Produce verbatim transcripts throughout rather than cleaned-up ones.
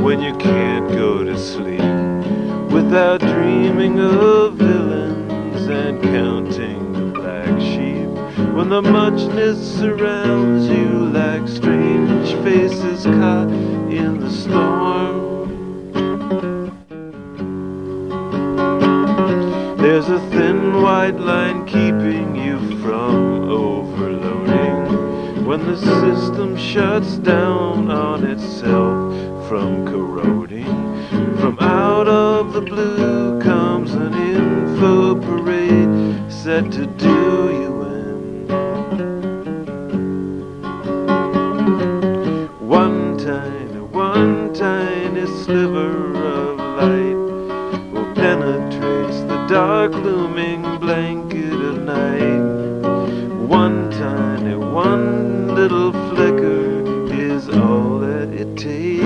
when you can't go to sleep without dreaming of villains and counting the black sheep, when the muchness surrounds you like strange faces caught in the storm. There's a thin white line keeping you from overloading, when the system shuts down on itself from corroding. From out of the blue comes an info parade set to do you in. One tiny, one tiny sliver of light will penetrate the dark looming blanket of night. One tiny, one little flicker is all that it takes.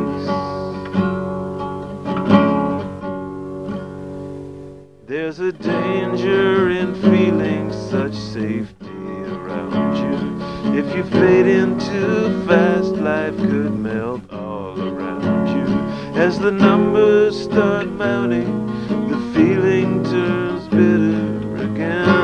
There's a danger in feeling such safety around you. If you fade in too fast, life could melt all around you. As the numbers start mounting, the feeling turns bitter again.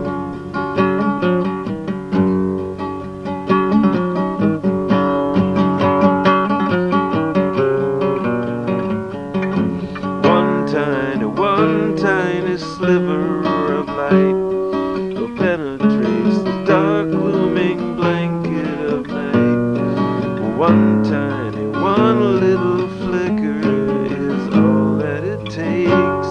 One tiny, one tiny sliver of light will penetrate the dark looming blanket of night. One tiny, one little flicker is all that it takes.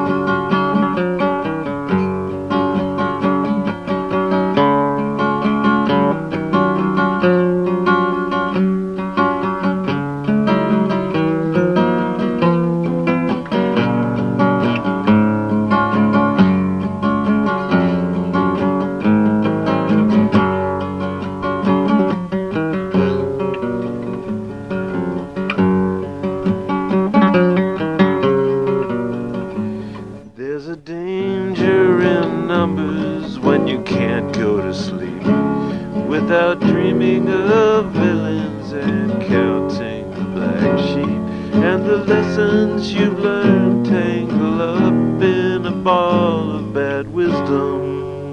There's a danger in numbers when you can't go to sleep without dreaming of villains and counting the black sheep, and the lessons you've learned tangle up in a ball of bad wisdom.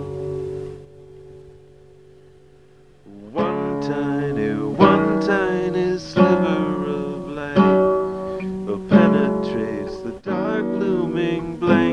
One tiny, one tiny sliver of light penetrates the dark looming blanket